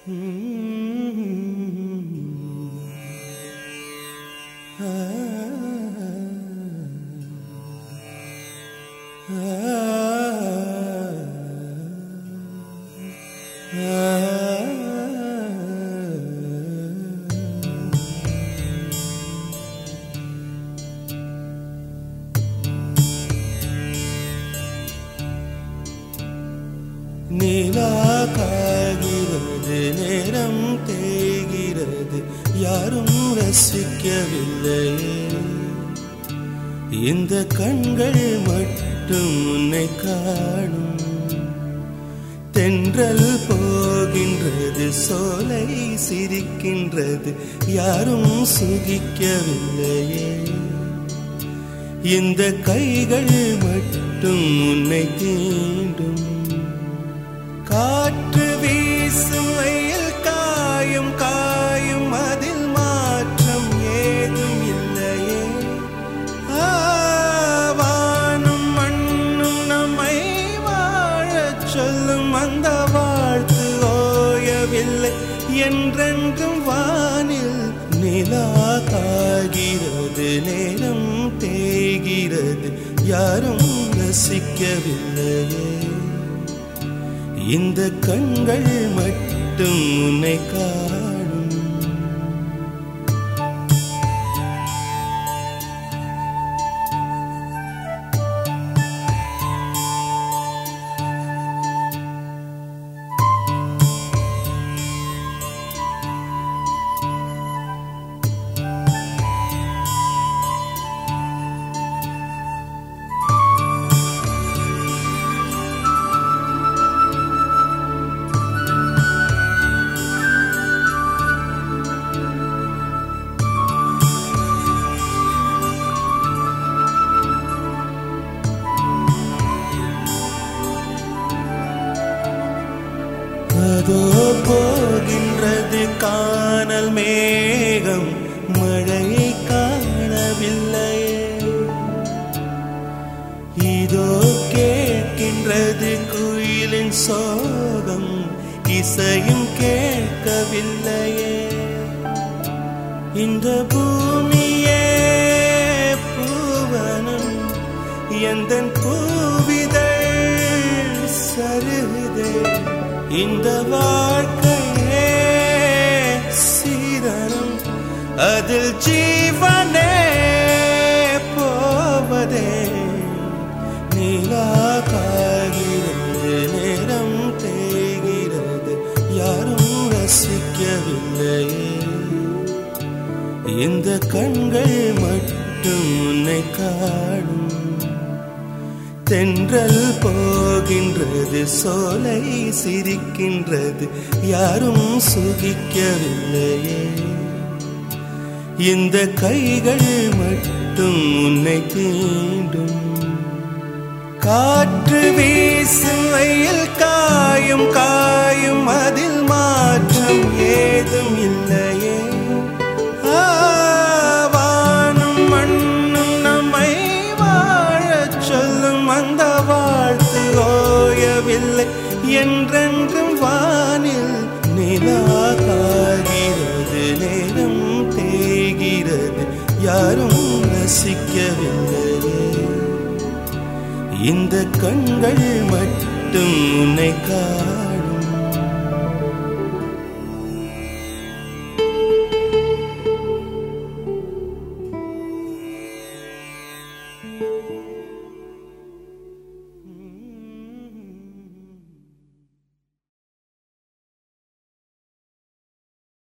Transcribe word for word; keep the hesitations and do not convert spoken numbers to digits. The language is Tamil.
நிலா காய்கிறது, நேரம் தேய்கிறது, யாரும் ரசிக்கவில்லையே. இந்த கண்கள் மட்டும் உன்னை காணும். தென்றல் போகின்றது, சோலை சிரிக்கின்றது, யாரும் சுகிக்கவில்லையே. இந்த கைகள் மட்டும் உன்னை தீண்டும். காற்று வீசும் வெயில் காயும் காயும், அதில் மாற்றம் ஏதும் இல்லையே. வானும் மண்ணும் நம்மை வாழச் சொல்லும், அந்த வாழ்த்து ஓயவில்லை என்றென்றும் வானில். நிலா காய்கிறது, நேரம் தேய்கிறது, யாரும் ரசிக்கவில்லையே. இந்த கண்கள் மட்டும் உன்னை காணும். அதோ போகின்றது கானல் மேகம், மழையை காணவில்லையே. இதோ கேட்கின்றது குயிலின் சோகம், இசையும் கேட்கவில்லையே. இந்த பூமியே பூவனம், எந்தன் பூவிதழ் சருகுதே. இந்த வாழ்க்கையே சீதனம், அதில் ஜீவனே போவதே. நிலா காய்கிறது, நேரம் தேய்கிறது, யாரும் ரசிக்கவில்லையே. இந்த கண்கள் மட்டும் உன்னை காணும். தென்றல் போகின்றது, சோலை சிரிக்கின்றது, யாரும் சுகிக்கவில்லையே. இந்த கைகள் மட்டும் உன்னை தீண்டும். காற்று வீசும் வெயில் காயும் காயும், அதில் மாற்றம் ஏதும் இல்லையே. வானும் மண்ணும் நம்மை வாழச் சொல்லும், அந்த வாழ்த்து ஓயவில்லை என்றென்றும் வானில். நிலா காய்கிறது, நேரம் தேய்கிறது, யாரும் ரசிக்கவில்லையே. இந்த கண்கள் மட்டும் உன்னை காணும்.